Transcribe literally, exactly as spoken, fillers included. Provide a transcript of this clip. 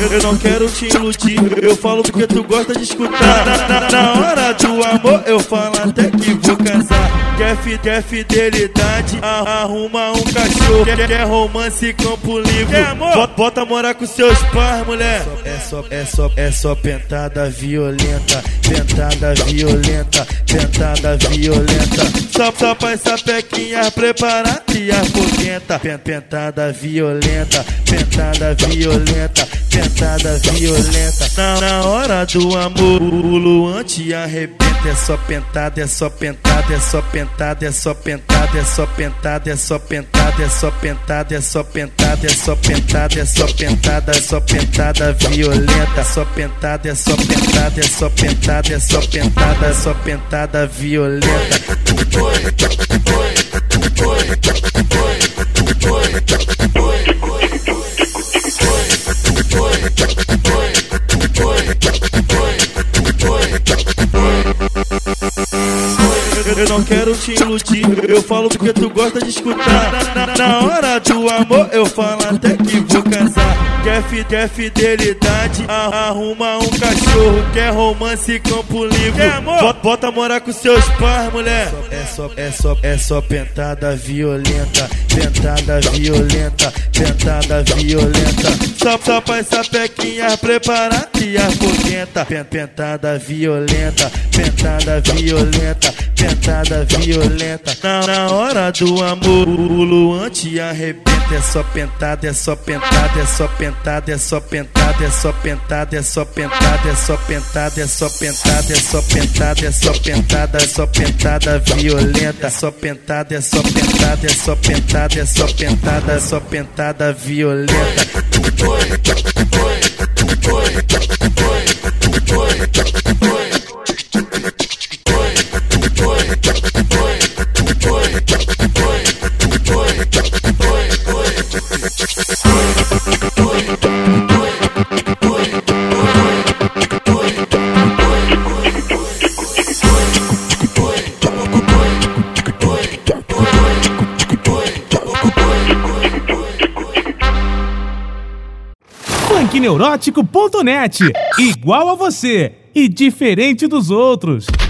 Eu não quero te iludir, eu falo porque tu gosta de escutar. Na, na, na hora do amor eu falo até que vou casar. Quer, fi, quer fidelidade, arruma um cachorro. Quer, quer romance, campo livre. Quer amor? Bota, bota morar com seus pais, mulher. É só, é só, é só pentada violenta, pentada violenta, pentada violenta. Só, só pra essa pequinha preparar e a foguenta. Pentada violenta, pentada violenta, pentada violenta. Na, na hora do amor, o Luan te arrebenta. É só pentada, é só pentada, é só pentada, é só pentada, é só pentada, é só pentada, é só pentada, é só pentada, é só pentada, é só pentada, é só pentada violenta. Só pentada, é só pentada, é só pentada, é só pentada, é só pentada violenta. Eu não quero te iludir, eu falo porque tu gosta de escutar. Na, na, na hora do amor eu falo até que vou casar. Quer, fi, quer fidelidade, arruma um cachorro. Quer romance, campo livre. Quer amor? Bota, bota morar com seus pais, mulher. É só, é só, é só pentada violenta, pentada violenta, pentada violenta. Só, só pra essa pequinha preparar e a foguenta. Pentada violenta, pentada violenta, pentada violenta. Na, na hora do amor, o Luan te arrebenta. É só pentada, é só pentada, é só pentada, é só pentada, é só pentada, é só pentada, é só pentada, é só pentada, é só pentada, é só pentada, é só pentada violenta. Só pentada, é só pentada, é só pentada, é só pentada, é só pentada violenta. funk neurótico ponto net. Igual a você e diferente dos outros.